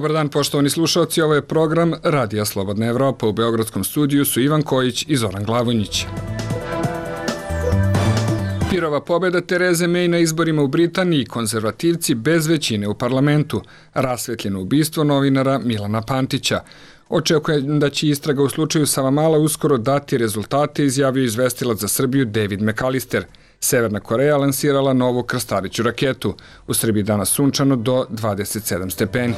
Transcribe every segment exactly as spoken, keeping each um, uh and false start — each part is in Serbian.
Dobar dan, poštovani slušalci, ovo je program Radija Slobodna Evropa. U Beogradskom studiju su Ivan Kojić i Zoran Glavonjić. Pirova pobjeda Tereze May na izborima u Britaniji, konzervativci bez većine u parlamentu, rasvetljeno ubistvo novinara Milana Pantića. Očekujem da će istraga u slučaju Savamala uskoro dati rezultate, izjavio izvestilac za Srbiju David McAllister. Severna Koreja lansirala novu krstariću raketu. U Srbiji danas sunčano do dvadeset sedam stepeni.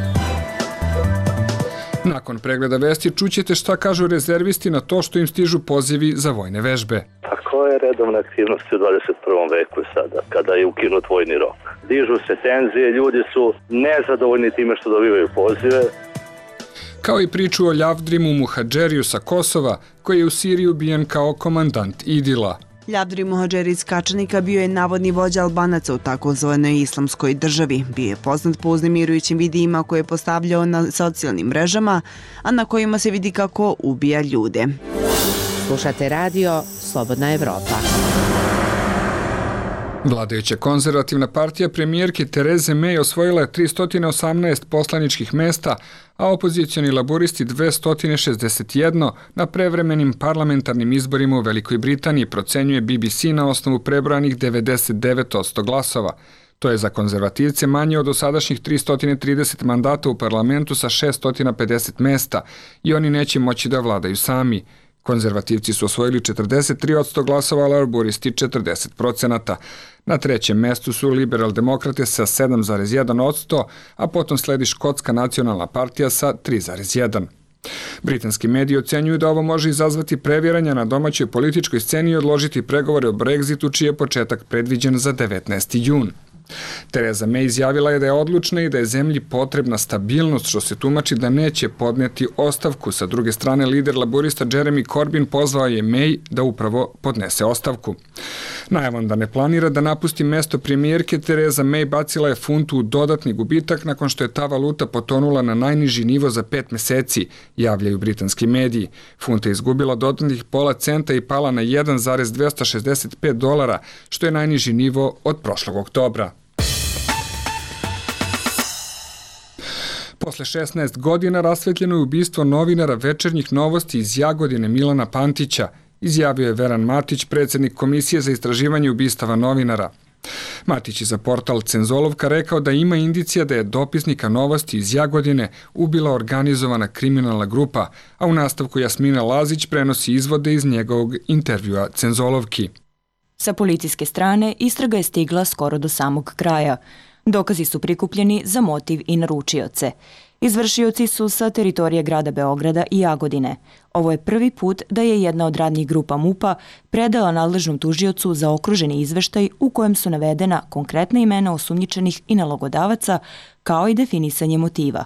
Nakon pregleda vesti čućete šta kažu rezervisti na to što im stižu pozivi za vojne vežbe. A koja je redovna aktivnost u dvadeset prvom veku sada, kada je ukinut vojni rok? Dižu se tenzije, ljudi su nezadovoljni time što dobivaju pozive. Kao i priču o Ljavdrimu Muhadžeriju sa Kosova, koji je u Siriji ubijen kao komandant Idila. Ljavdri Muhadžeri iz Kačanika bio je navodni vođa Albanaca u takozvanoj islamskoj državi. Bio je poznat po uznemirujućim videima koje je postavljao na socijalnim mrežama, a na kojima se vidi kako ubija ljude. Slušate radio Slobodna Evropa. Vladajuća konzervativna partija premijerke Tereze May osvojila je tristo osamnaest poslaničkih mesta, a opozicioni laburisti dvesta šezdeset jedan na prevremenim parlamentarnim izborima u Velikoj Britaniji, procenjuje B B C na osnovu prebrojanih devedeset devet posto glasova. To je za konzervativce manje od dosadašnjih tristo trideset mandata u parlamentu sa šessto pedeset mesta i oni neće moći da vladaju sami. Konzervativci su osvojili četrdeset tri posto glasova, a laburisti četrdeset procenata. Na trećem mestu su liberal-demokrate sa sedam zarez jedan posto, a potom sledi Škotska nacionalna partija sa tri zarez jedan. Britanski mediji ocenjuju da ovo može izazvati previranja na domaćoj političkoj sceni i odložiti pregovore o Brexitu, čiji je početak predviđen za devetnaesti jun. Tereza May izjavila je da je odlučna i da je zemlji potrebna stabilnost, što se tumači da neće podneti ostavku. Sa druge strane, lider laburista Jeremy Corbyn pozvao je May da upravo podnese ostavku. Najavom da ne planira da napusti mesto premijerke, Tereza May bacila je funtu u dodatni gubitak nakon što je ta valuta potonula na najniži nivo za pet meseci, javljaju britanski mediji. Funta je izgubila dodatnih pola centa i pala na jedan zarez dvesta šezdeset pet dolara, što je najniži nivo od prošlog oktobra. Posle šesnaest godina rasvetljeno je ubistvo novinara Večernjih novosti iz Jagodine Milana Pantića, izjavio je Veran Matić, predsjednik Komisije za istraživanje ubistava novinara. Matić je za portal Cenzolovka rekao da ima indicija da je dopisnika novosti iz Jagodine ubila organizovana kriminalna grupa, a u nastavku Jasmina Lazić prenosi izvode iz njegovog intervjua Cenzolovki. Sa policijske strane istraga je stigla skoro do samog kraja. Dokazi su prikupljeni za motiv i naručioce. Izvršioci su sa teritorije grada Beograda i Jagodine. Ovo je prvi put da je jedna od radnih grupa MUP-a predala nadležnom tužiocu za okruženi izveštaj u kojem su navedena konkretna imena osumnjičenih i nalogodavaca, kao i definisanje motiva.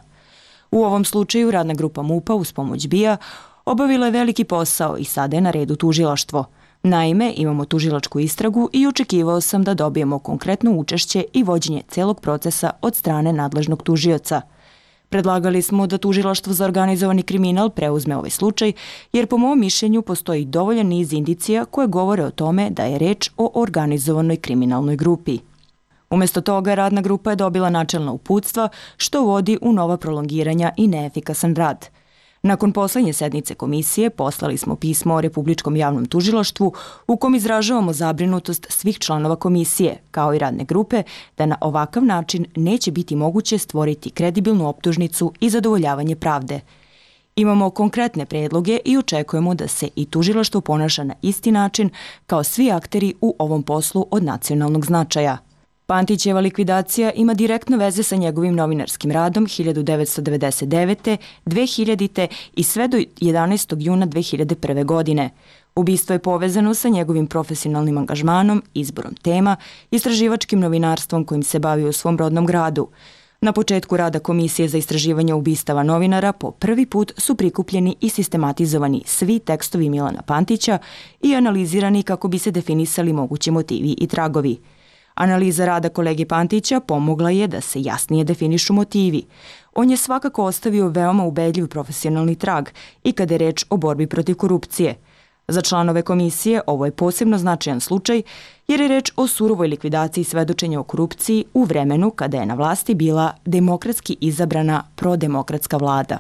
U ovom slučaju radna grupa MUP-a uz pomoć B I A obavila je veliki posao i sada je na redu tužilaštvo. Naime, imamo tužilačku istragu i očekivao sam da dobijemo konkretno učešće i vođenje celog procesa od strane nadležnog tužioca. Predlagali smo da tužilaštvo za organizovani kriminal preuzme ovaj slučaj, jer po mom mišljenju postoji dovoljan niz indicija koje govore o tome da je reč o organizovanoj kriminalnoj grupi. Umesto toga, radna grupa je dobila načelna uputstva, što vodi u nova prolongiranja i neefikasan rad. Nakon poslednje sednice komisije poslali smo pismo o Republičkom javnom tužilaštvu u kom izražavamo zabrinutost svih članova komisije, kao i radne grupe, da na ovakav način neće biti moguće stvoriti kredibilnu optužnicu i zadovoljavanje pravde. Imamo konkretne predloge i očekujemo da se i tužilaštvo ponaša na isti način kao svi akteri u ovom poslu od nacionalnog značaja. Pantićeva likvidacija ima direktno veze sa njegovim novinarskim radom hiljadu devetsto devedeset devete. dve hiljadite. i sve do jedanaestog juna dve hiljade prve. godine. Ubistvo je povezano sa njegovim profesionalnim angažmanom, izborom tema, istraživačkim novinarstvom kojim se bavio u svom rodnom gradu. Na početku rada Komisije za istraživanje ubistava novinara po prvi put su prikupljeni i sistematizovani svi tekstovi Milana Pantića i analizirani kako bi se definisali mogući motivi i tragovi. Analiza rada kolege Pantića pomogla je da se jasnije definišu motivi. On je svakako ostavio veoma ubedljiv profesionalni trag i kada je reč o borbi protiv korupcije. Za članove komisije ovo je posebno značajan slučaj jer je reč o surovoj likvidaciji svedočenja o korupciji u vremenu kada je na vlasti bila demokratski izabrana prodemokratska vlada.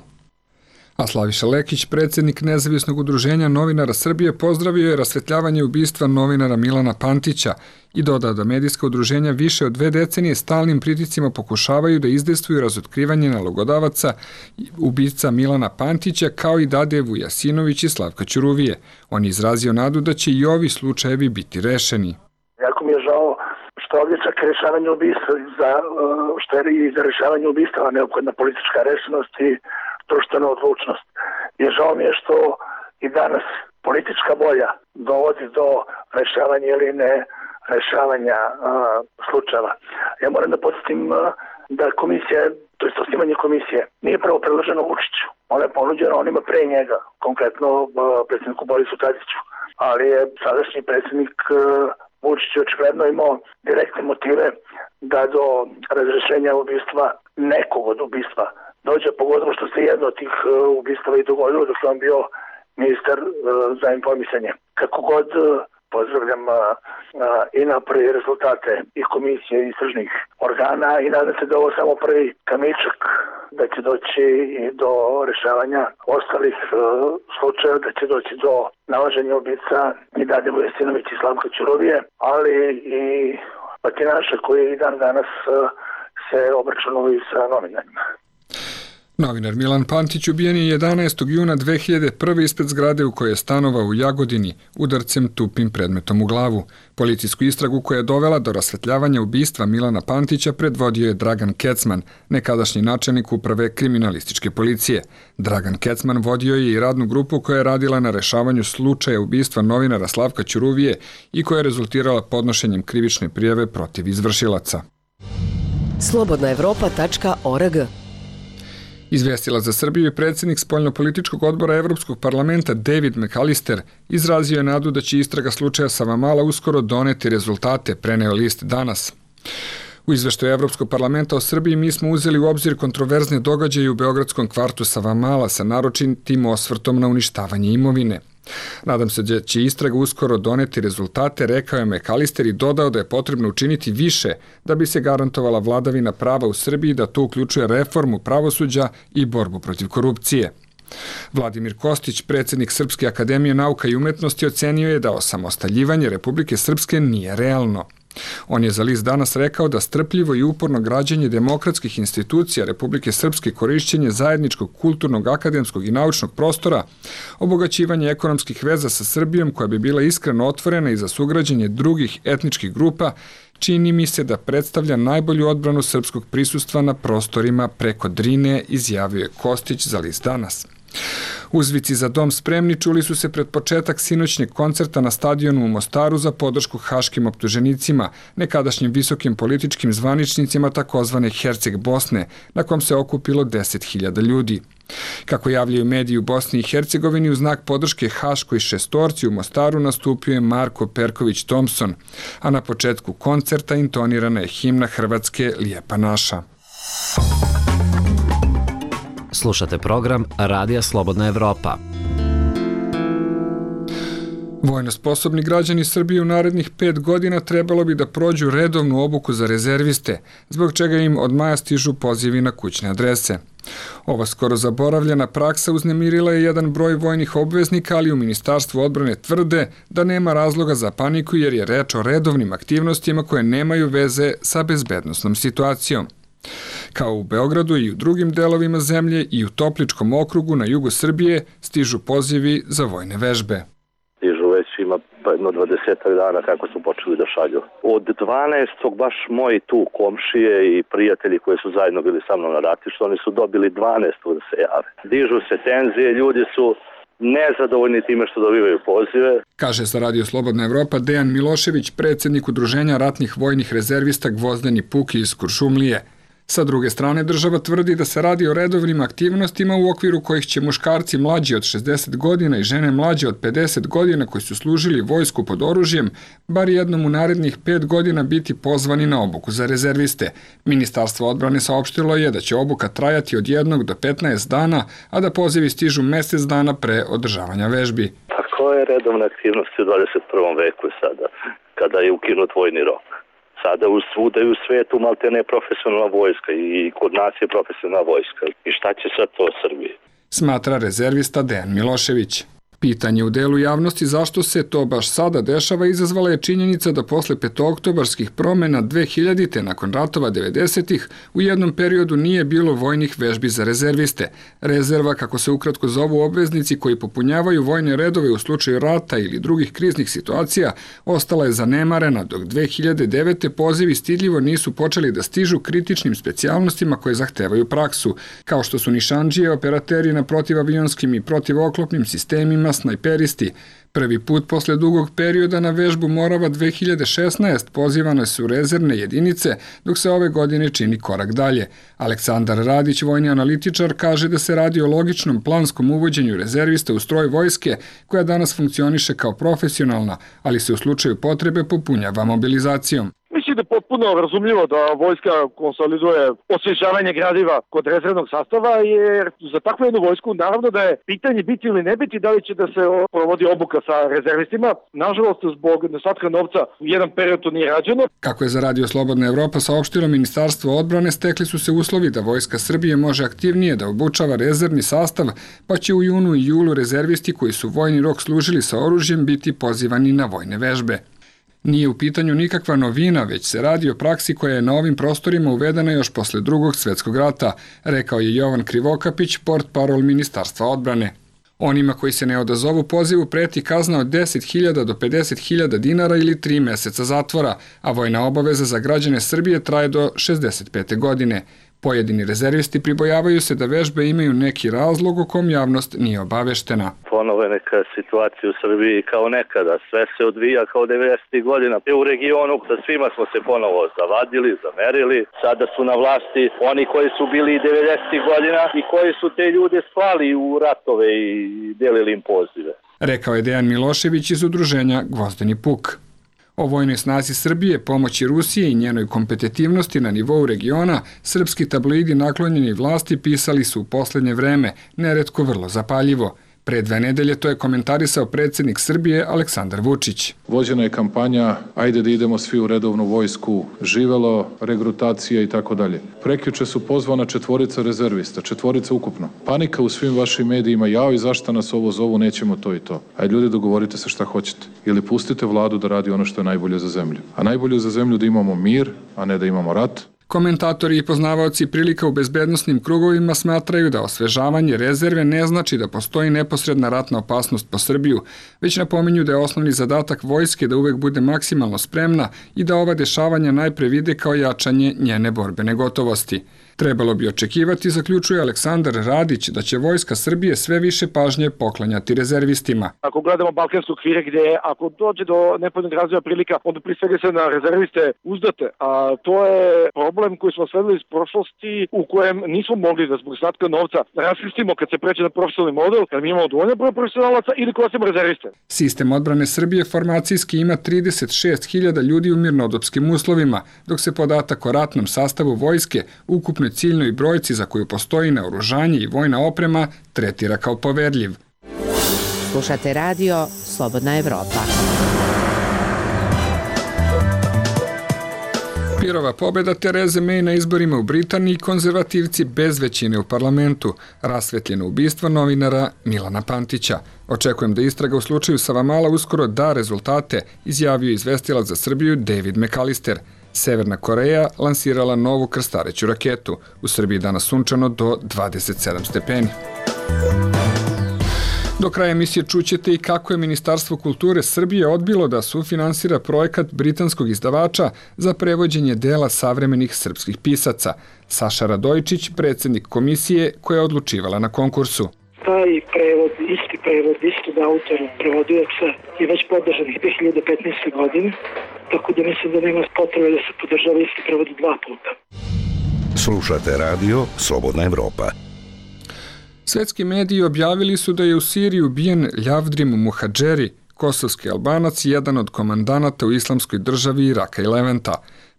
A Slaviša Lekić, predsjednik Nezavisnog udruženja novinara Srbije, pozdravio je rasvetljavanje ubistva novinara Milana Pantića i dodao da medijska udruženja više od dve decenije stalnim pritiscima pokušavaju da izdejstvuju razotkrivanje nalogodavaca ubica Milana Pantića kao i Dade Vujasinović i Slavka Ćuruvije. On je izrazio nadu da će i ovi slučajevi biti rešeni. Jako mi je žao što ovdje čak rešavanje ubistva, za, što je i za rešavanje ubistava neophodna politička rešenost i društvena odlučnost. I žao mi je što i danas politička volja dovodi do rešavanja ili ne rešavanja a, slučajeva. Ja moram da podsjetim a, da komisija, to je osnivanje komisije, nije prvo predloženo Vučiću. Ona je ponuđena onima pre njega, konkretno a, predsjedniku Borisu Tadiću. Ali je sadašnji predsjednik a, Vučić očigledno imao direktne motive da do razrešenja ubistva, nekog od ubistva, dođe, pogotovo što se jedno od tih ubistava i dogodilo dok je on bio ministar za informisanje. Kako god pozdravljam i napore i rezultate i komisije i istražnih organa i nadam se da ovo samo prvi kamičak, da će doći i do rešavanja ostalih slučaja, da će doći do nalaženja ubica i Dade Vujasinović i Slavka Ćuruvije, ali i batinaša koji i dan danas se obračunaju sa novinarima. Novinar Milan Pantić ubijen je jedanaestog juna dve hiljade prve. ispred zgrade u kojoj je stanovao u Jagodini udarcem tupim predmetom u glavu. Policijsku istragu koja je dovela do rasvetljavanja ubistva Milana Pantića predvodio je Dragan Kecman, nekadašnji načelnik uprave kriminalističke policije. Dragan Kecman vodio je i radnu grupu koja je radila na rešavanju slučaja ubistva novinara Slavka Ćuruvije i koja je rezultirala podnošenjem krivične prijave protiv izvršilaca. slobodna evropa tačka org. Izvestilac za Srbiju i predsjednik spoljnopolitičkog odbora Evropskog parlamenta David McAllister izrazio je nadu da će istraga slučaja Savamala uskoro doneti rezultate, preneo list Danas. U izveštaju Evropskog parlamenta o Srbiji mi smo uzeli u obzir kontroverzne događaje u beogradskom kvartu Savamala sa naročitim osvrtom na uništavanje imovine. Nadam se da će istraga uskoro doneti rezultate, rekao je McAllister i dodao da je potrebno učiniti više da bi se garantovala vladavina prava u Srbiji, da to uključuje reformu pravosuđa i borbu protiv korupcije. Vladimir Kostić, predsjednik Srpske akademije nauka i umetnosti, ocenio je da osamostaljivanje Republike Srpske nije realno. On je za list Danas rekao da strpljivo i uporno građenje demokratskih institucija Republike Srpske, korišćenje zajedničkog kulturnog, akademskog i naučnog prostora, obogaćivanje ekonomskih veza sa Srbijom koja bi bila iskreno otvorena i za sugrađenje drugih etničkih grupa, čini mi se da predstavlja najbolju odbranu srpskog prisustva na prostorima preko Drine, izjavio je Kostić za list Danas. Uzvici za dom spremni čuli su se pred početak sinoćnjeg koncerta na stadionu u Mostaru za podršku haškim optuženicima, nekadašnjim visokim političkim zvaničnicima takozvane Herceg Bosne, na kom se okupilo deset hiljada ljudi. Kako javljaju mediji u Bosni i Hercegovini, u znak podrške haškoj šestorci u Mostaru nastupio je Marko Perković Thompson, a na početku koncerta intonirana je himna Hrvatske Lijepa naša. Slušate program Radija Slobodna Evropa. Vojno sposobni građani Srbije u narednih pet godina trebalo bi da prođu redovnu obuku za rezerviste, zbog čega im od maja stižu pozivi na kućne adrese. Ova skoro zaboravljena praksa uznemirila je jedan broj vojnih obveznika, ali u Ministarstvu odbrane tvrde da nema razloga za paniku jer je reč o redovnim aktivnostima koje nemaju veze sa bezbednosnom situacijom. Kao u Beogradu i u drugim delovima zemlje i u Topličkom okrugu na jugu Srbije stižu pozivi za vojne vežbe. Stižu već ima jedno dvadesetak dana kako su počeli da šalju. Od dvanaestog baš moji tu komšije i prijatelji koji su zajedno bili sa mnom na ratištu, oni su dobili dvanaestog da se jave. Dižu se tenzije, ljudi su nezadovoljni time što dobivaju pozive. Kaže za Radio Slobodna Evropa Dejan Milošević, predsjednik Udruženja ratnih vojnih rezervista Gvozdeni Puki iz Kuršumlije. Sa druge strane, država tvrdi da se radi o redovnim aktivnostima u okviru kojih će muškarci mlađi od šezdeset godina i žene mlađe od pedeset godina koji su služili vojsku pod oružjem, bar jednom u narednih pet godina biti pozvani na obuku za rezerviste. Ministarstvo odbrane saopštilo je da će obuka trajati od jednog do petnaest dana, a da pozivi stižu mjesec dana pre održavanja vežbi. Tako je redovna aktivnost u dvadeset prvom veku sada, kada je ukinut vojni rok. Sada u svuda i u svetu malte ne profesionalna vojska i kod nas je profesionalna vojska. I šta će sad to Srbiji? Smatra rezervista Dejan Milošević. Pitanje u delu javnosti zašto se to baš sada dešava izazvala je činjenica da posle petooktobarskih promena dve hiljadite nakon ratova devedesetih u jednom periodu nije bilo vojnih vežbi za rezerviste. Rezerva, kako se ukratko zovu obveznici koji popunjavaju vojne redove u slučaju rata ili drugih kriznih situacija, ostala je zanemarena, dok dve hiljade devete pozivi stidljivo nisu počeli da stižu kritičnim specijalnostima koje zahtevaju praksu, kao što su nišandžije, operateri na protivavijonskim i protivoklopnim sistemima, snajperisti. Prvi put posle dugog perioda na vežbu Morava dve hiljade šesnaeste pozivane su rezervne jedinice, dok se ove godine čini korak dalje. Aleksandar Radić, vojni analitičar, kaže da se radi o logičnom planskom uvođenju rezervista u stroj vojske, koja danas funkcioniše kao profesionalna, ali se u slučaju potrebe popunjava mobilizacijom. Mislim da je potpuno razumljivo da vojska konsoliduje osvježavanje gradiva kod rezervnog sastava, jer za takvu jednu vojsku naravno da je pitanje biti ili ne biti, da li će da se provodi obuka sa rezervistima. Nažalost, zbog nedostatka novca u jedan period to nije rađeno. Kako je za Radio Slobodna Evropa saopštilo Ministarstvo odbrane, stekli su se uslovi da Vojska Srbije može aktivnije da obučava rezervni sastav, pa će u junu i julu rezervisti koji su vojni rok služili sa oružjem biti pozivani na vojne vežbe. Nije u pitanju nikakva novina, već se radi o praksi koja je na ovim prostorima uvedena još posle drugog svetskog rata, rekao je Jovan Krivokapić, portparol Ministarstva odbrane. Onima koji se ne odazovu pozivu preti kazna od deset hiljada do pedeset hiljada dinara ili tri meseca zatvora, a vojna obaveza za građane Srbije traje do šezdeset pete godine. Pojedini rezervisti pribojavaju se da vežbe imaju neki razlog o kom javnost nije obaveštena. Ponovo je neka situacija u Srbiji kao nekada. Sve se odvija kao devedesetih godina. U regionu sa svima smo se ponovo zavadili, zamerili. Sada su na vlasti oni koji su bili devedesetih godina i koji su te ljude slali u ratove i delili im pozive. Rekao je Dejan Milošević iz udruženja Gvozdeni puk. O vojnoj snazi Srbije, pomoći Rusije i njenoj kompetitivnosti na nivou regiona, srpski tabloidi naklonjeni vlasti pisali su u poslednje vreme, neretko vrlo zapaljivo. Pre dve nedelje to je komentarisao predsjednik Srbije Aleksandar Vučić. Vođena je kampanja ajde da idemo svi u redovnu vojsku, živelo, regrutacija i tako dalje. Prekjuče su pozvana četvorica rezervista, četvorica ukupno. Panika u svim vašim medijima, jao i zašto nas ovo zovu, nećemo to i to. Ajde ljudi, dogovorite se šta hoćete. Ili pustite vladu da radi ono što je najbolje za zemlju. A najbolje za zemlju da imamo mir, a ne da imamo rat. Komentatori i poznavaoci prilika u bezbednostnim krugovima smatraju da osvežavanje rezerve ne znači da postoji neposredna ratna opasnost po Srbiju, već napominju da je osnovni zadatak vojske da uvek bude maksimalno spremna i da ova dešavanja najpre vide kao jačanje njene borbene gotovosti. Trebalo bi očekivati, zaključuje Aleksandar Radić, da će Vojska Srbije sve više pažnje poklanjati rezervistima. Ako gledamo balkanske okvire gdje ako dođe do nepovoljnog razvoja prilika, onda prije svega se na rezerviste uzdate, a to je problem koji smo svedili iz prošlosti u kojem nismo mogli da zbog znatka novca raskrstimo kad se pređe na profesionalni model, kad mi imamo dovoljno broj profesionalaca ili koristimo rezerviste. Sistem odbrane Srbije formacijski ima trideset šest hiljada ljudi u mirnodopskim uslovima, dok se podatak o ratnom sastavu vojske, ukupnoj ciljnoj brojci za koju postoji naoružanje i vojna oprema, tretira kao poverljiv. Slušate radio Slobodna Evropa. Pirova pobjeda Tereze May na izborima u Britaniji, konzervativci bez većine u parlamentu, rasvetljeno ubistvo novinara Milana Pantića. Očekujem da istraga u slučaju Savamala uskoro da rezultate, izjavio izvestilac za Srbiju David McAllister. Severna Koreja lansirala novu krstareću raketu. U Srbiji danas sunčano do dvadeset sedam stepeni. Do kraja emisije čućete i kako je Ministarstvo kulture Srbije odbilo da sufinansira projekat britanskog izdavača za prevođenje dela savremenih srpskih pisaca. Saša Radojčić, predsjednik komisije koja je odlučivala na konkursu. Taj prevod, isti prevod, istog autora, prevodioca je već podržan dve hiljade petnaeste. godine, tako da mislim da nema potrebe da se podržava isti prevod dva puta. Slušate radio Slobodna Evropa. Svetski mediji objavili su da je u Siriji ubijen Ljavdrim Muhadžeri, kosovski Albanac, jedan od komandanata u islamskoj državi Iraka i Levanta.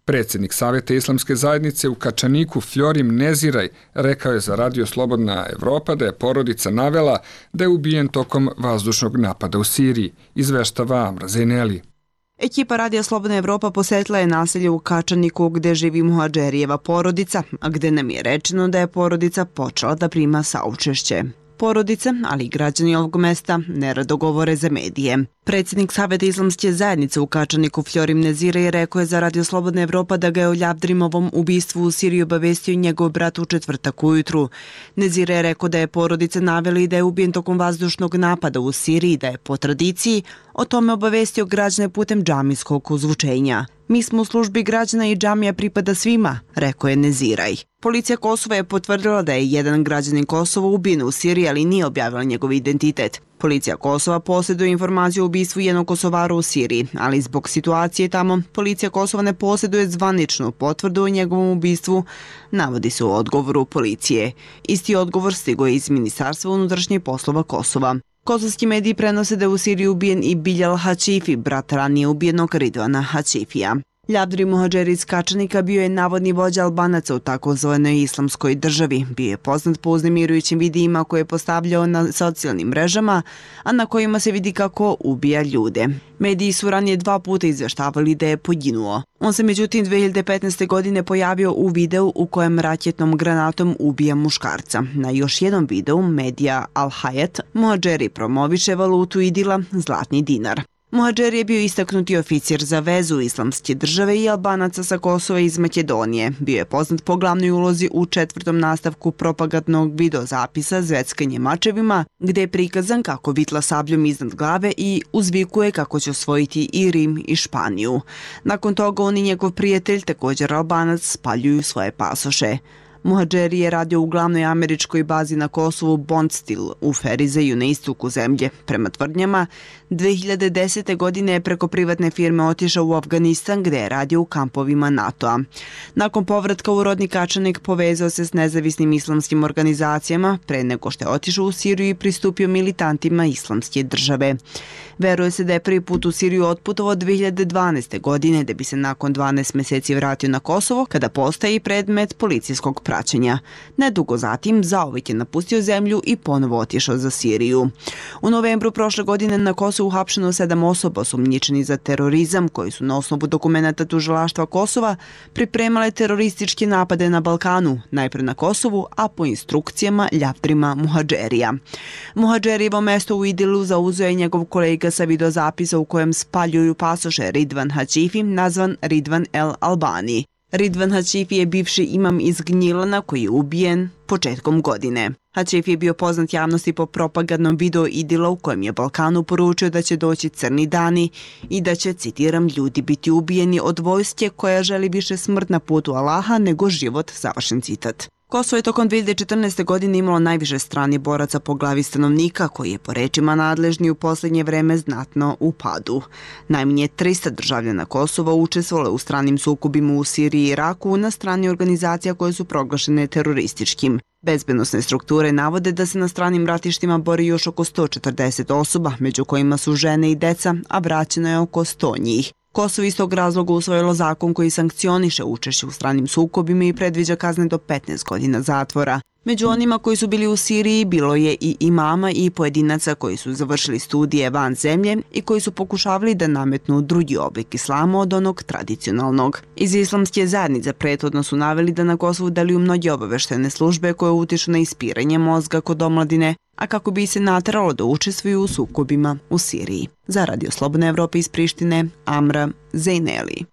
Predsjednik Saveta islamske zajednice u Kačaniku Fljorim Neziraj rekao je za Radio Slobodna Evropa da je porodica navela da je ubijen tokom vazdušnog napada u Siriji, izveštava Amra Zejneli. Ekipa Radija Slobodna Evropa posetila je naselje u Kačaniku gde živi Muhadžerijeva porodica, a gde nam je rečeno da je porodica počela da prima saučešće. Porodice, ali i građani ovog mesta, nerado govore za medije. Predsjednik Saveta islamske zajednice u Kačaniku Fljorim Neziraj rekao je za Radio Slobodna Evropa da ga je o Ljavdrimovom ubistvu u Siriji obavestio njegov brat u četvrtak ujutru. Neziraj je rekao da je porodica naveli da je ubijen tokom vazdušnog napada u Siriji, da je po tradiciji o tome obavestio građane putem džamijskog ozvučenja. Mi smo u službi građana i džamija pripada svima, rekao je Neziraj. Policija Kosova je potvrdila da je jedan građanin Kosova ubijen u Siriji, ali nije objavila njegov identitet. Policija Kosova posjeduje informaciju o ubistvu jednog Kosovara u Siriji, ali zbog situacije tamo, policija Kosova ne posjeduje zvaničnu potvrdu o njegovom ubistvu, navodi se u odgovoru policije. Isti odgovor stigao je iz Ministarstva unutrašnjih poslova Kosova. Kosovski mediji prenose da je u Siriji ubijen i Biljal Hačifi, brat ranije ubijenog Ridvana Hačifija. Ljavdri Muhadžeri iz Kačanika bio je navodni vođa Albanaca u takozvanoj islamskoj državi. Bio je poznat po uznemirujućim videima koje je postavljao na socijalnim mrežama, a na kojima se vidi kako ubija ljude. Mediji su ranije dva puta izveštavali da je poginuo. On se međutim dve hiljade petnaeste. godine pojavio u videu u kojem raketnom granatom ubija muškarca. Na još jednom videu medija Al Hayat Muhadžeri promoviše valutu idila zlatni dinar. Muhadžeri je bio istaknuti oficir za vezu islamske države i Albanaca sa Kosova iz Makedonije. Bio je poznat po glavnoj ulozi u četvrtom nastavku propagandnog videozapisa Zveckanje mačevima, gde je prikazan kako vitla sabljom iznad glave i uzvikuje kako će osvojiti i Rim i Španiju. Nakon toga on i njegov prijatelj, također Albanac, spaljuju svoje pasoše. Muhadžeri je radio u glavnoj američkoj bazi na Kosovu Bondstil u Ferizeju na istoku zemlje. Prema tvrdnjama, dve hiljade desete. godine je preko privatne firme otišao u Afganistan gde je radio u kampovima NATO-a. Nakon povratka u rodni Kačanik povezao se s nezavisnim islamskim organizacijama pre nego što je otišao u Siriju i pristupio militantima islamske države. Veruje se da je prvi put u Siriju otputovao dve hiljade dvanaeste. godine da bi se nakon dvanaest meseci vratio na Kosovo kada postaje i predmet policijskog praćenja. Nedugo zatim zauvek je napustio zemlju i ponovo otišao za Siriju. U novembru prošle godine na Kosovu uhapšeno sedam osoba osumnjičeni za terorizam koji su na osnovu dokumenata tužilaštva Kosova pripremale terorističke napade na Balkanu, najpre na Kosovu, a po instrukcijama Ljavdrima Muhadžerija. Muhadžerijevo mesto u Idilu zauzeo je njegov kolega sa videozapisa u kojem spaljuju pasoše Ridvan Hačifi, nazvan Ridvan El Albani. Ridvan Hačifi je bivši imam iz Gnjilana koji je ubijen početkom godine. Hačifi je bio poznat javnosti po propagandnom videu Idila u kojem je Balkanu poručio da će doći crni dani i da će, citiram, ljudi biti ubijeni od vojske koja želi više smrt na putu Allaha nego život, završen citat. Kosovo je tokom dve hiljade četrnaeste. godine imalo najviše stranih boraca po glavi stanovnika, koji je po rečima nadležni u posljednje vreme znatno u padu. Najmanje trista državljana Kosova učestvovalo u stranim sukobima u Siriji i Iraku na strani organizacija koje su proglašene terorističkim. Bezbednosne strukture navode da se na stranim ratištima bori još oko sto četrdeset osoba, među kojima su žene i deca, a vraćeno je oko sto njih. Kosovo iz tog razloga usvojilo zakon koji sankcioniše učešće u stranim sukobima i predviđa kazne do petnaest godina zatvora. Među onima koji su bili u Siriji bilo je i imama i pojedinaca koji su završili studije van zemlje i koji su pokušavali da nametnu drugi oblik islama od onog tradicionalnog. Iz islamske zajednice prethodno su naveli da na Kosovu deluju mnoge obaveštene službe koje utiču na ispiranje mozga kod omladine, a kako bi se nateralo da učestvuju u sukobima u Siriji. Za Radio Slobodna Evropa iz Prištine, Amra Zejneli.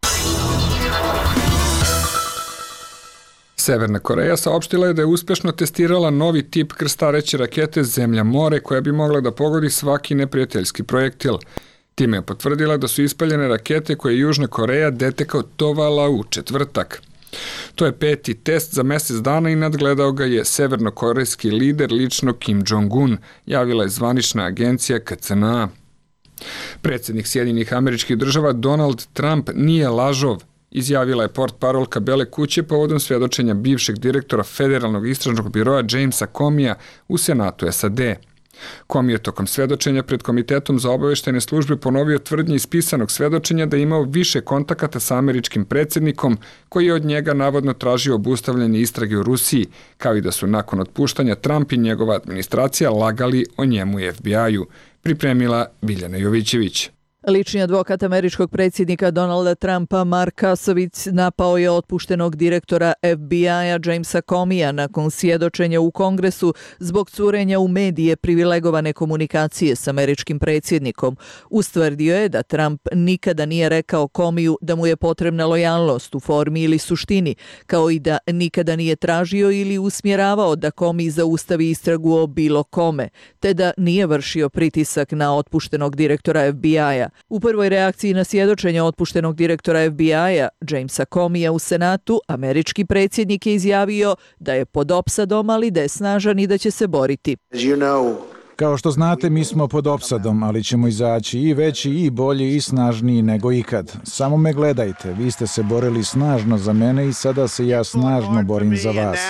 Severna Koreja saopštila je da je uspešno testirala novi tip krstareće rakete Zemlja-more koja bi mogla da pogodi svaki neprijateljski projektil. Time je potvrdila da su ispaljene rakete koje je Južna Koreja detektovala u četvrtak. To je peti test za mesec dana i nadgledao ga je severnokorejski lider lično Kim Jong-un, javila je zvanična agencija K C N A. Predsjednik Sjedinjenih Američkih Država Donald Trump nije lažov, izjavila je portparolka Bele kuće povodom svjedočenja bivšeg direktora Federalnog istražnog biroa Jamesa Comeyja u Senatu S A D. Komi je tokom svedočenja pred Komitetom za obaveštajne službe ponovio tvrdnje iz pisanog svedočenja da je imao više kontakata sa američkim predsjednikom koji je od njega navodno tražio obustavljanje istrage u Rusiji, kao i da su nakon otpuštanja Trump i njegova administracija lagali o njemu i F B I-u, pripremila Biljana Jovićević. Lični advokat američkog predsjednika Donalda Trumpa Mark Kasovic napao je otpuštenog direktora F B I-a Jamesa Comija nakon svjedočenja u Kongresu zbog curenja u medije privilegovane komunikacije s američkim predsjednikom. Ustvrdio je da Trump nikada nije rekao Comiju da mu je potrebna lojalnost u formi ili suštini, kao i da nikada nije tražio ili usmjeravao da Comey zaustavi istragu o bilo kome, te da nije vršio pritisak na otpuštenog direktora F B I-a. U prvoj reakciji na svjedočenje otpuštenog direktora F B I-a Jamesa Comija u Senatu, američki predsjednik je izjavio da je pod opsadom, ali da je snažan i da će se boriti. Kao što znate, mi smo pod opsadom, ali ćemo izaći i veći, i bolji, i snažniji nego ikad. Samo me gledajte, vi ste se borili snažno za mene i sada se ja snažno borim za vas.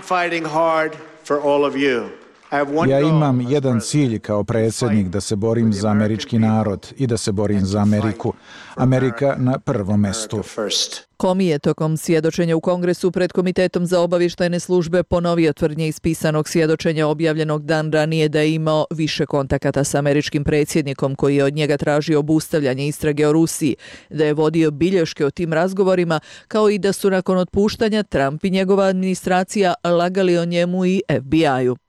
Ja imam jedan cilj kao predsjednik, da se borim za američki narod i da se borim za Ameriku. Amerika na prvom mestu. Comey je tokom svjedočenja u Kongresu pred Komitetom za obavještajne službe ponovio tvrdnje iz pisanog svjedočenja objavljenog dan ranije da je imao više kontakata s američkim predsjednikom koji je od njega tražio obustavljanje istrage o Rusiji, da je vodio bilješke o tim razgovorima, kao i da su nakon otpuštanja Trump i njegova administracija lagali o njemu i F B I-u.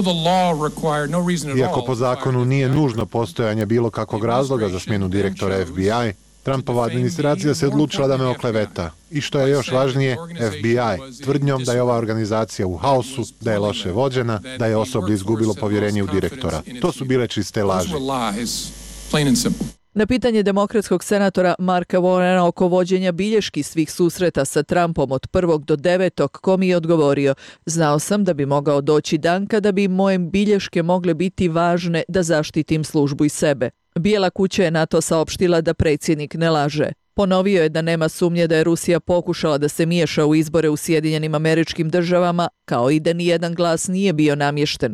Iako po zakonu nije nužno postojanje bilo kakvog razloga za smjenu direktora F B I, Trumpova administracija se odlučila da me okleveta. I što je još važnije, F B I tvrdnjom da je ova organizacija u haosu, da je loše vođena, da je osoblje izgubilo povjerenje u direktora. To su bile čiste laži. Na pitanje demokratskog senatora Marka Warrena oko vođenja bilješki svih susreta sa Trumpom od prvog do devetog, Comey je odgovorio: znao sam da bi mogao doći dan kada bi moje bilješke mogle biti važne da zaštitim službu i sebe. Bijela kuća je na to saopštila da predsjednik ne laže. Ponovio je da nema sumnje da je Rusija pokušala da se miješa u izbore u Sjedinjenim Američkim Državama, kao i da nijedan glas nije bio namješten.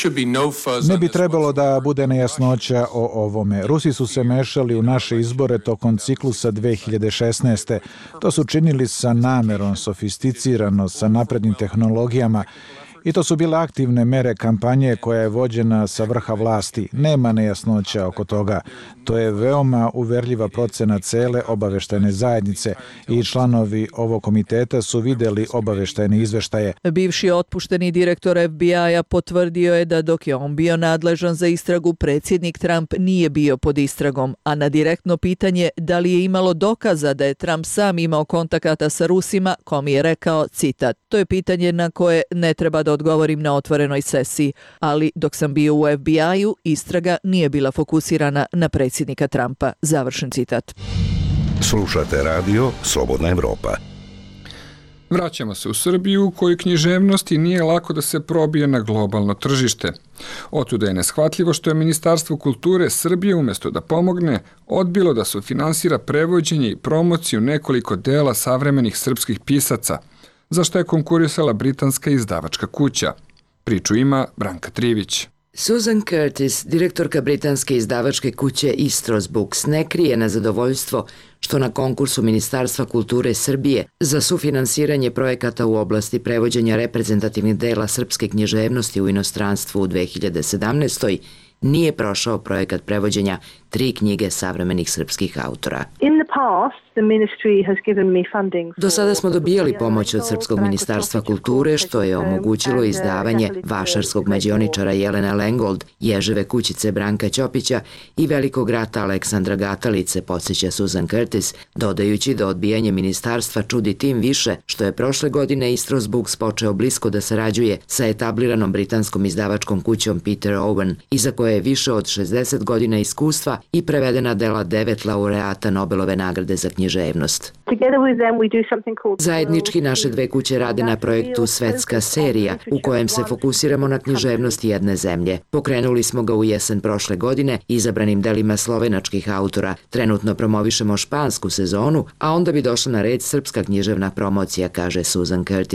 Ne bi trebalo da bude nejasnoća o ovome. Rusi su se mešali u naše izbore tokom ciklusa dve hiljade šesnaeste. To su činili sa namerom, sofisticirano, sa naprednim tehnologijama. I to su bile aktivne mere kampanje koja je vođena sa vrha vlasti. Nema nejasnoća oko toga. To je veoma uverljiva procena cele obaveštajne zajednice i članovi ovog komiteta su vidjeli obaveštajne izveštaje. Bivši otpušteni direktor F B I-a potvrdio je da dok je on bio nadležan za istragu, predsjednik Trump nije bio pod istragom, a na direktno pitanje da li je imalo dokaza da je Trump sam imao kontakata sa Rusima, Comey je rekao, citat: to je pitanje na koje ne treba da odgovorim na otvorenoj sesiji, ali dok sam bio u F B I-u, istraga nije bila fokusirana na predsjednika Trumpa. Završen citat. Slušate radio Slobodna Evropa. Vraćamo se u Srbiju, u kojoj književnosti nije lako da se probije na globalno tržište. Otuda je neshvatljivo što je Ministarstvo kulture Srbije umjesto da pomogne, odbilo da sufinansira prevođenje i promociju nekoliko dela savremenih srpskih pisaca, za što je konkurisala britanska izdavačka kuća. Priču ima Branka Trivić. Susan Curtis, direktorka britanske izdavačke kuće Istros Books, ne krije nezadovoljstvo što na konkursu Ministarstva kulture Srbije za sufinansiranje projekata u oblasti prevođenja reprezentativnih dela srpske književnosti u inostranstvu u dve hiljade sedamnaestoj nije prošao projekat prevođenja tri knjige savremenih srpskih autora. Do sada smo dobijali pomoć od Srpskog ministarstva kulture, što je omogućilo izdavanje vašarskog mađioničara Jelena Lengold, Ježeve kućice Branka Ćopića i Velikog rata Aleksandra Gatalice, podsjeća Susan Curtis, dodajući da odbijanje ministarstva čudi tim više što je prošle godine Istros Books počeo blisko da sarađuje sa etabliranom britanskom izdavačkom kućom Peter Owen, iza koje je više od šezdeset godina iskustva i prevedena dela devet laureata Nobelove nagrade za književnost. Zajednički naše dve kuće rade na projektu Svetska serija, u kojem se fokusiramo na književnost jedne zemlje. Pokrenuli smo ga u jesen prošle godine izabranim delima slovenačkih autora. Trenutno promovišemo špansku sezonu, a onda bi došla na red srpska književna promocija, kaže Susan Curtis.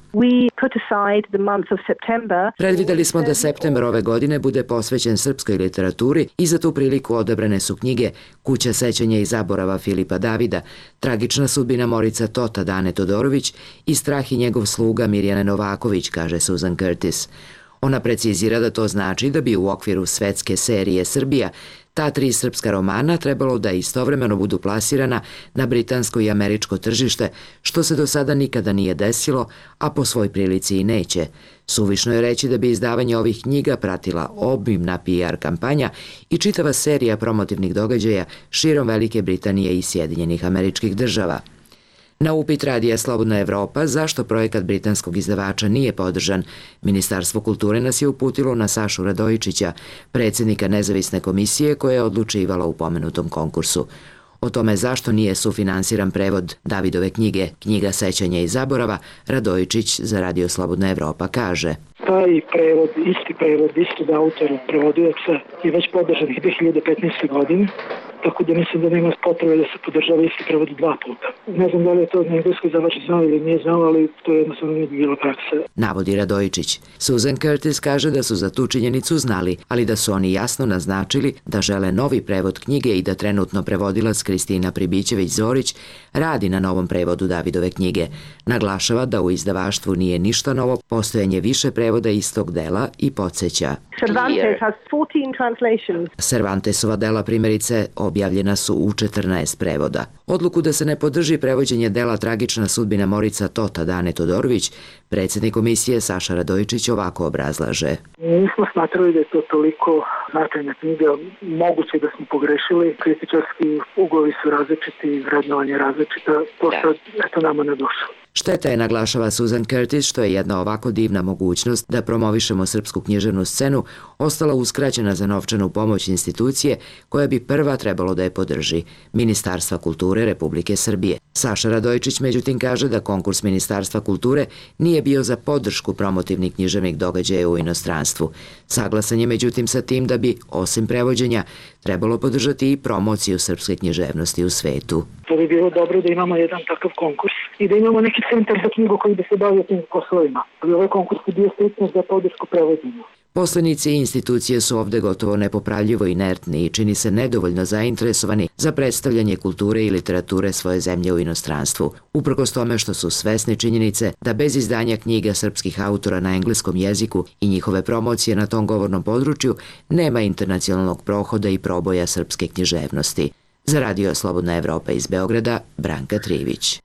Predvideli smo da septembar ove godine bude posvećen srpskoj literaturi i za tu priliku odabrane su knjige Kuća sećanja i zaborava Filipa Davida, Tragična sudbina Morica Tota Dane Todorović i Strah i njegov sluga Mirjane Novaković, kaže Susan Curtis. Ona precizira da to znači da bi u okviru svetske serije Srbija ta tri srpska romana trebalo da istovremeno budu plasirana na britansko i američko tržište, što se do sada nikada nije desilo, a po svoj prilici i neće. Suvišno je reći da bi izdavanje ovih knjiga pratila obimna P R kampanja i čitava serija promotivnih događaja širom Velike Britanije i Sjedinjenih Američkih Država. Na upit Radija Slobodna Evropa zašto projekat britanskog izdavača nije podržan, Ministarstvo kulture nas je uputilo na Sašu Radojičića, predsjednika nezavisne komisije koja je odlučivala u pomenutom konkursu. O tome zašto nije sufinansiran prevod Davidove knjige Knjiga sećanja i zaborava, Radojičić za Radio Slobodna Evropa kaže: Taj prevod, isti prevod, istog autora, prevodioca je već podržan dve hiljade petnaeste. godine, tako da mislim da nema potrebe da se podržava isti prevod dva puta. Ne znam da li je to na engleskoj izdavač znao ili nije znao, ali to je jednostavno nije bila praksa. Navodi Radojičić. Susan Curtis kaže da su za tu činjenicu znali, ali da su oni jasno naznačili da žele novi prevod knjige i da trenutno prevodilac Kristina Pribićević-Zorić radi na novom prevodu Davidove knjige. Naglašava da u izdavaštvu nije ništa novo, postojanje više prevoda istog dela i podsjeća. Cervantes has fourteen translations. Cervantesova dela primjerice objavljena su u četrnaest prevoda. Odluku da se ne podrži prevođenje dela Tragična sudbina Morica Tota Dane Todorović, predsjednik komisije Saša Radojičić ovako obrazlaže. Nismo smatrali da je to toliko značajna knjiga. Moguće da smo pogrešili. Kritičarski uglovi su različiti, vrednovanje različita. To što eto nama ne došlo. Šteta je, naglašava Susan Curtis, što je jedna ovako divna mogućnost da promovišemo srpsku književnu scenu ostala uskraćena za novčanu pomoć institucije koja bi prva trebalo da je podrži, Ministarstva kulture Republike Srbije. Saša Radojičić međutim kaže da konkurs Ministarstva kulture nije bio za podršku promotivnih književnih događaja u inostranstvu. Saglasan je međutim sa tim da bi, osim prevođenja, trebalo podržati i promociju srpske književnosti u svetu. To bi bilo dobro da imamo jedan takav konkurs i da imamo neki centar za knjigu koji bi se bavio tim poslovima. Ali ovaj konkurs bi bio striktno za podršku prevođenja. Poslenici i institucije su ovde gotovo nepopravljivo inertni i čini se nedovoljno zainteresovani za predstavljanje kulture i literature svoje zemlje u inostranstvu. Uprkos tome što su svesni činjenice da bez izdanja knjiga srpskih autora na engleskom jeziku i njihove promocije na tom govornom području nema internacionalnog prohoda i proboja srpske književnosti. Za Radio Slobodna Evropa iz Beograda, Branka Trivić.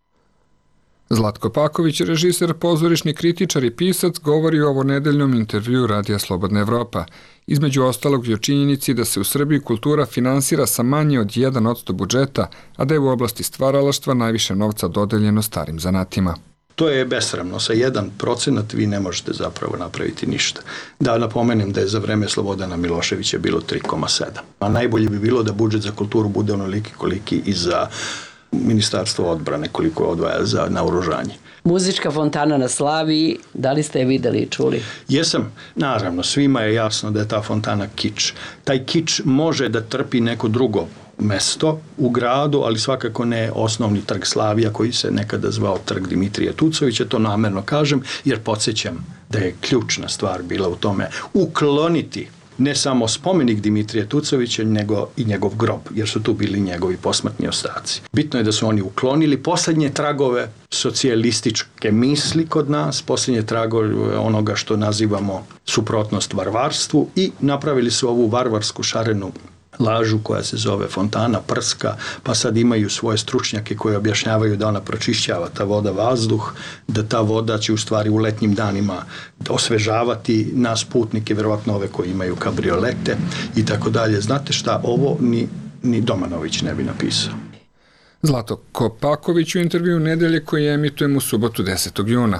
Zlatko Paković, režiser, pozorišni kritičar i pisac, govori o ovonedeljnom intervju Radija Slobodna Evropa. Između ostalog i o činjenici da se u Srbiji kultura finansira sa manje od jedan posto budžeta, a da je u oblasti stvaralaštva najviše novca dodeljeno starim zanatima. To je besramno. Sa jedan procenat vi ne možete zapravo napraviti ništa. Da napomenem da je za vreme Slobodana Miloševića bilo tri zarez sedam. A najbolje bi bilo da budžet za kulturu bude onoliki koliki i za Ministarstvo odbrane, koliko odvaja za naoružanje. Muzička fontana na Slaviji, da li ste je videli i čuli? Jesam, naravno, svima je jasno da je ta fontana kič. Taj kič može da trpi neko drugo mesto u gradu, ali svakako ne osnovni trg Slavija koji se nekada zvao trg Dimitrija Tucovića, to namerno kažem, jer podsjećam da je ključna stvar bila u tome ukloniti ne samo spomenik Dimitrija Tucovića, nego i njegov grob, jer su tu bili njegovi posmrtni ostaci. Bitno je da su oni uklonili posljednje tragove socijalističke misli kod nas, posljednje tragove onoga što nazivamo suprotnost varvarstvu i napravili su ovu varvarsku šarenu lažu koja se zove fontana prska, pa sad imaju svoje stručnjake koji objašnjavaju da ona pročišćava ta voda vazduh, da ta voda će u stvari u letnjim danima osvežavati nas putnike, verovatno ove koji imaju kabriolete i tako dalje. Znate šta, ovo ni, ni Domanović ne bi napisao. Zlato Kopaković u intervju nedelje koji emitujemo u subotu desetog juna.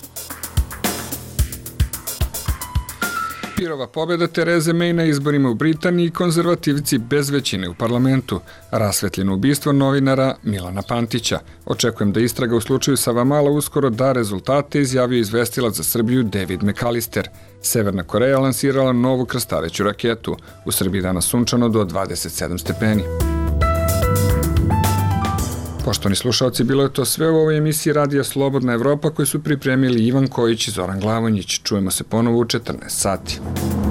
Pirova pobjeda Tereze May na izborima u Britaniji, konzervativci bez većine u parlamentu, rasvetljeno ubistvo novinara Milana Pantića. Očekujem da istraga u slučaju Savamala uskoro da rezultate, izjavio izvestilac za Srbiju David McAllister. Severna Koreja lansirala novu krstareću raketu. U Srbiji danas sunčano do dvadeset sedam stepeni. Poštovani slušalci, bilo je to sve u ovoj emisiji Radija Slobodna Evropa koju su pripremili Ivan Kojić i Zoran Glavonjić. Čujemo se ponovo u četrnaest sati.